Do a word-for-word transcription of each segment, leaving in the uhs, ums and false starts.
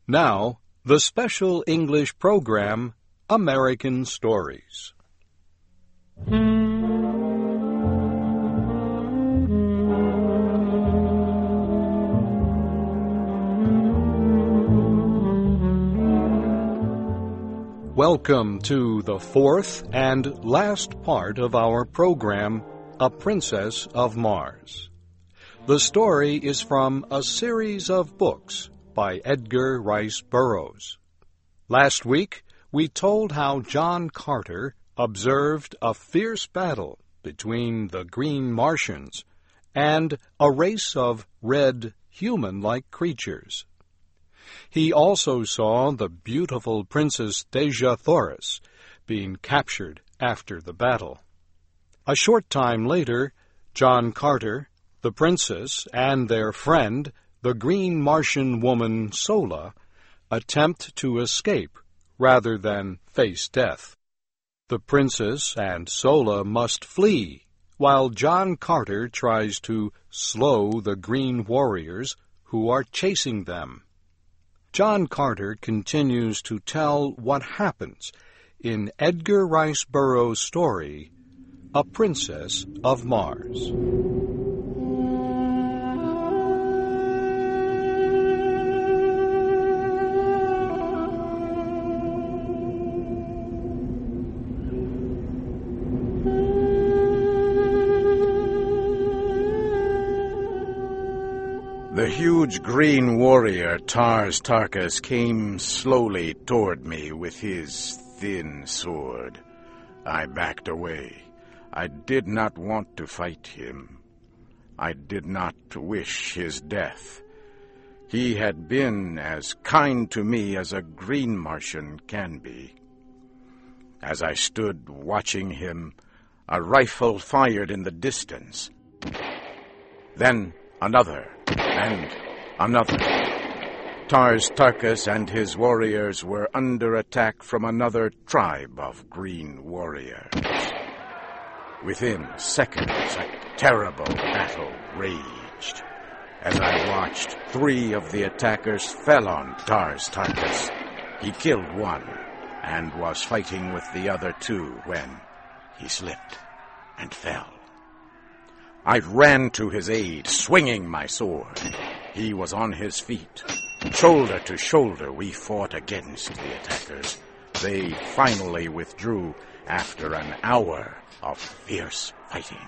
Now, the special English program, American Stories. Welcome to the fourth and last part of our program, A Princess of Mars. The story is from a series of books by Edgar Rice Burroughs. Last week, we told how John Carter observed a fierce battle between the Green Martians and a race of red, human-like creatures. He also saw the beautiful Princess Dejah Thoris being captured after the battle. A short time later, John Carter, the princess, and their friend, the Green Martian woman Sola, attempt to escape rather than face death. The princess and Sola must flee, while John Carter tries to slow the Green Warriors who are chasing them. John Carter continues to tell what happens in Edgar Rice Burroughs' story, A Princess of Mars. The huge green warrior Tars Tarkas came slowly toward me with his thin sword. I backed away. I did not want to fight him. I did not wish his death. He had been as kind to me as a Green Martian can be. As I stood watching him, a rifle fired in the distance. Then another. And another. Tars Tarkas and his warriors were under attack from another tribe of green warriors. Within seconds, a terrible battle raged. As I watched, three of the attackers fell on Tars Tarkas. He killed one and was fighting with the other two when he slipped and fell. I ran to his aid, swinging my sword. He was on his feet. Shoulder to shoulder, we fought against the attackers. They finally withdrew after an hour of fierce fighting.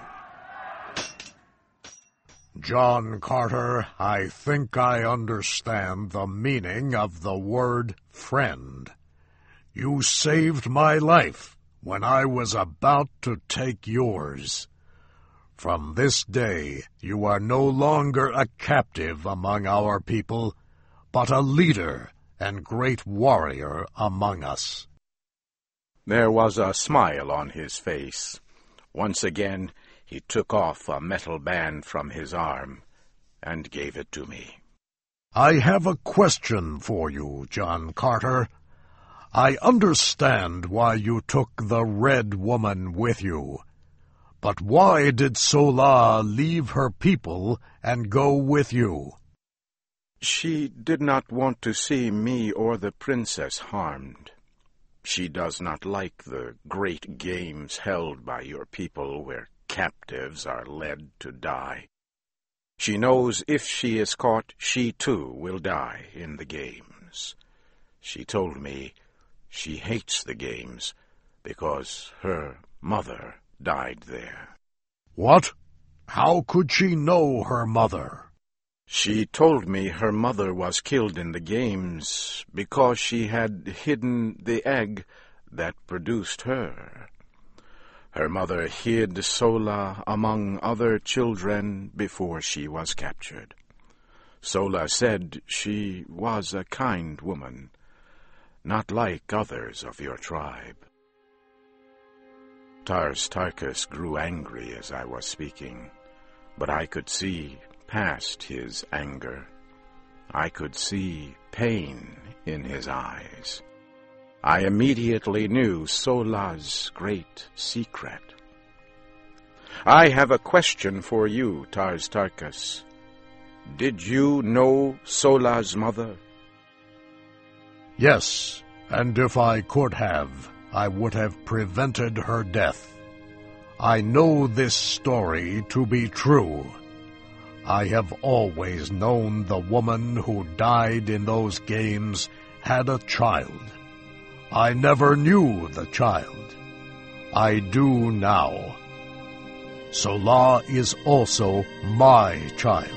John Carter, I think I understand the meaning of the word friend. You saved my life when I was about to take yours. From this day, you are no longer a captive among our people, but a leader and great warrior among us. There was a smile on his face. Once again, he took off a metal band from his arm and gave it to me. I have a question for you, John Carter. I understand why you took the Red Woman with you. But why did Sola leave her people and go with you? She did not want to see me or the princess harmed. She does not like the great games held by your people where captives are led to die. She knows if she is caught, she too will die in the games. She told me she hates the games because her mother died there. What? How could she know her mother? She told me her mother was killed in the games because she had hidden the egg that produced her. Her mother hid Sola among other children before she was captured. Sola said she was a kind woman, not like others of your tribe. Tars Tarkas grew angry as I was speaking, but I could see past his anger. I could see pain in his eyes. I immediately knew Sola's great secret. I have a question for you, Tars Tarkas. Did you know Sola's mother? Yes, and if I could have, I would have prevented her death. I know this story to be true. I have always known the woman who died in those games had a child. I never knew the child. I do now. Sola is also my child.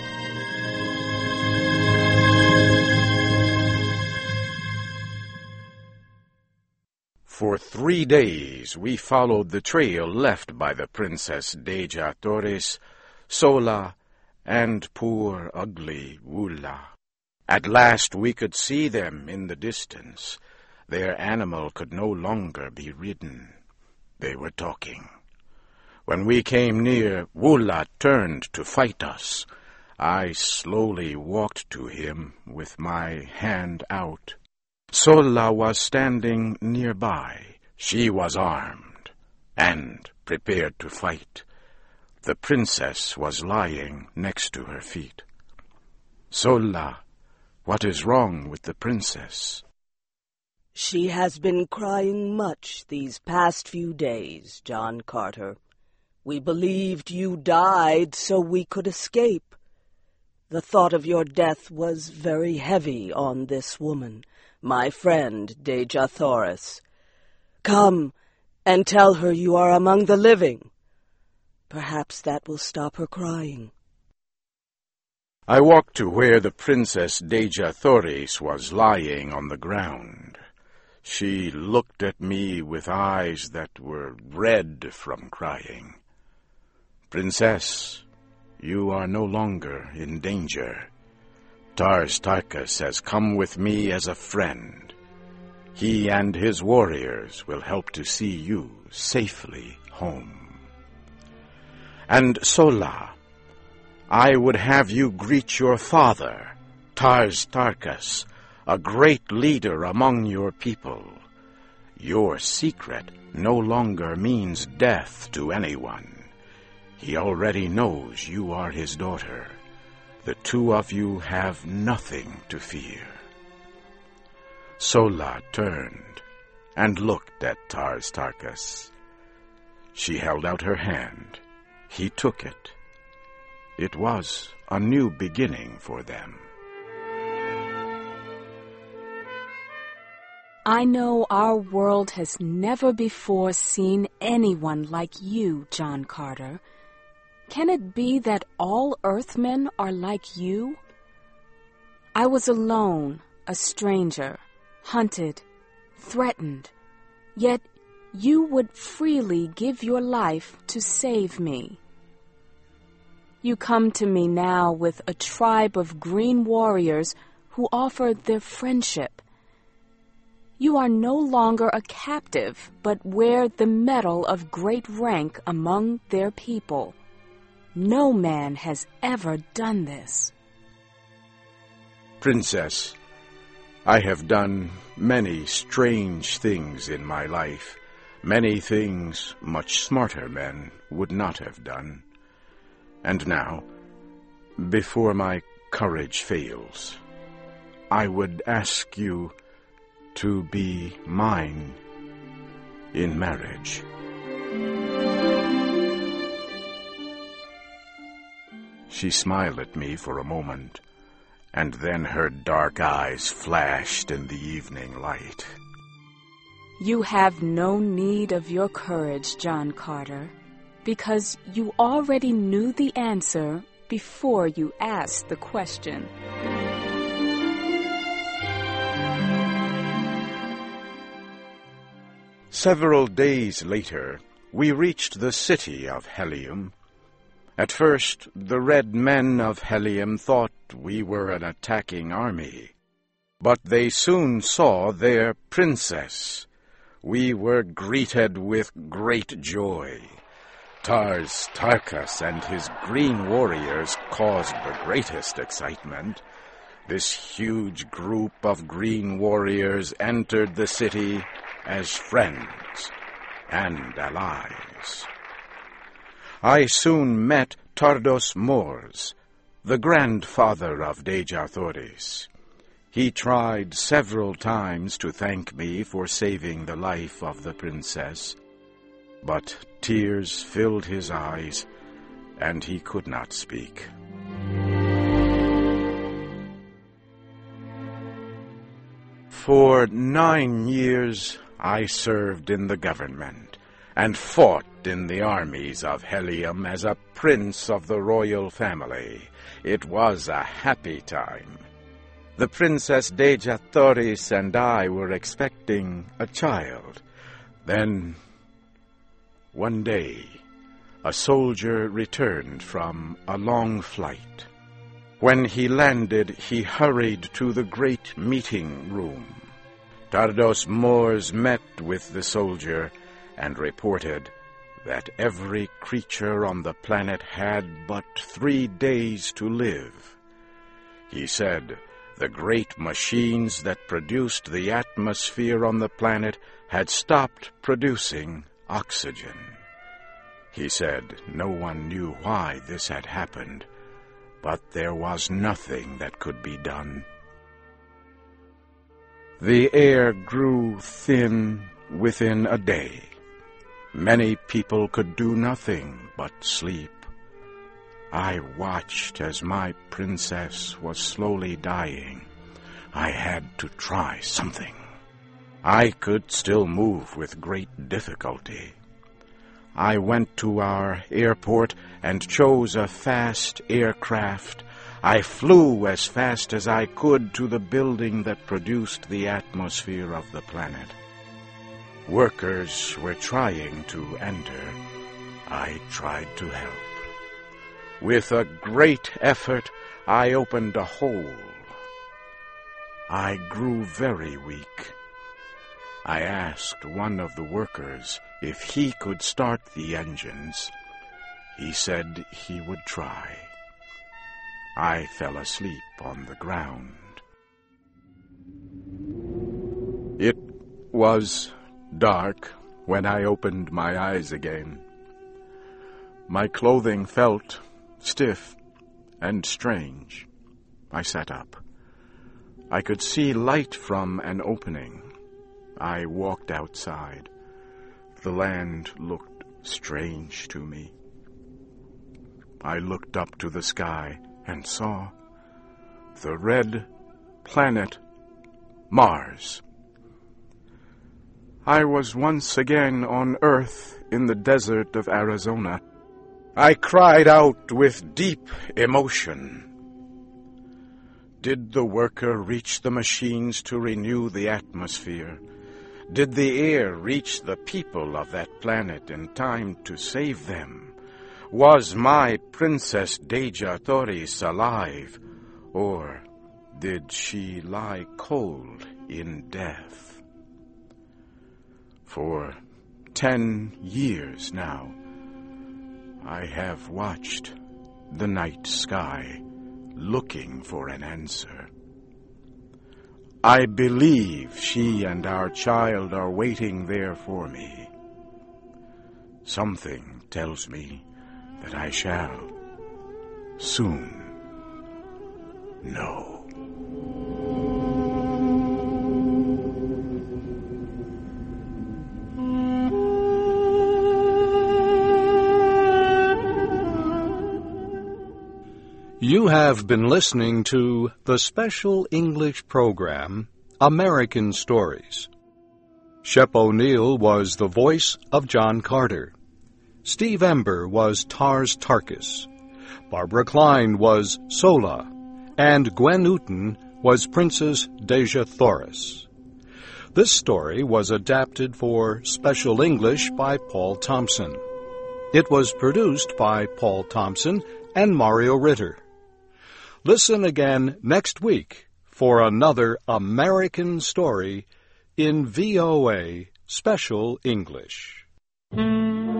For three days we followed the trail left by the Princess Dejah Thoris, Sola, and poor ugly Wulla. At last we could see them in the distance. Their animal could no longer be ridden. They were talking. When we came near, Wulla turned to fight us. I slowly walked to him with my hand out. Sola was standing nearby. She was armed and prepared to fight. The princess was lying next to her feet. Sola, what is wrong with the princess? She has been crying much these past few days, John Carter. We believed you died so we could escape. The thought of your death was very heavy on this woman, my friend Dejah Thoris. Come and tell her you are among the living. Perhaps that will stop her crying. I walked to where the Princess Dejah Thoris was lying on the ground. She looked at me with eyes that were red from crying. Princess, you are no longer in danger. Tars Tarkas has come with me as a friend. He and his warriors will help to see you safely home. And Sola, I would have you greet your father, Tars Tarkas, a great leader among your people. Your secret no longer means death to anyone. He already knows you are his daughter. The two of you have nothing to fear. Sola turned and looked at Tars Tarkas. She held out her hand. He took it. It was a new beginning for them. I know our world has never before seen anyone like you, John Carter. Can it be that all Earthmen are like you? I was alone, a stranger, hunted, threatened, yet you would freely give your life to save me. You come to me now with a tribe of green warriors who offer their friendship. You are no longer a captive, but wear the medal of great rank among their people. No man has ever done this. Princess, I have done many strange things in my life, many things much smarter men would not have done. And now, before my courage fails, I would ask you to be mine in marriage. She smiled at me for a moment, and then her dark eyes flashed in the evening light. You have no need of your courage, John Carter, because you already knew the answer before you asked the question. Several days later, we reached the city of Helium. At first, the red men of Helium thought we were an attacking army, but they soon saw their princess. We were greeted with great joy. Tars Tarkas and his green warriors caused the greatest excitement. This huge group of green warriors entered the city as friends and allies. I soon met Tardos Mors, the grandfather of Dejah Thoris. He tried several times to thank me for saving the life of the princess, but tears filled his eyes, and he could not speak. For nine years I served in the government, and fought in the armies of Helium as a prince of the royal family. It was a happy time. The Princess Dejah Thoris and I were expecting a child. Then, one day, a soldier returned from a long flight. When he landed, he hurried to the great meeting room. Tardos Mors met with the soldier and reported that every creature on the planet had but three days to live. He said the great machines that produced the atmosphere on the planet had stopped producing oxygen. He said no one knew why this had happened, but there was nothing that could be done. The air grew thin within a day. Many people could do nothing but sleep. I watched as my princess was slowly dying. I had to try something. I could still move with great difficulty. I went to our airport and chose a fast aircraft. I flew as fast as I could to the building that produced the atmosphere of the planet. Workers were trying to enter. I tried to help. With a great effort, I opened a hole. I grew very weak. I asked one of the workers if he could start the engines. He said he would try. I fell asleep on the ground. It was dark when I opened my eyes again. My clothing felt stiff and strange. I sat up. I could see light from an opening. I walked outside. The land looked strange to me. I looked up to the sky and saw the red planet Mars. I was once again on Earth in the desert of Arizona. I cried out with deep emotion. Did the worker reach the machines to renew the atmosphere? Did the air reach the people of that planet in time to save them? Was my Princess Dejah Thoris alive, or did she lie cold in death? For ten years now, I have watched the night sky, looking for an answer. I believe she and our child are waiting there for me. Something tells me that I shall soon know. You have been listening to the special English program, American Stories. Shep O'Neill was the voice of John Carter. Steve Ember was Tars Tarkas. Barbara Klein was Sola. And Gwen Newton was Princess Dejah Thoris. This story was adapted for Special English by Paul Thompson. It was produced by Paul Thompson and Mario Ritter. Listen again next week for another American story in V O A Special English.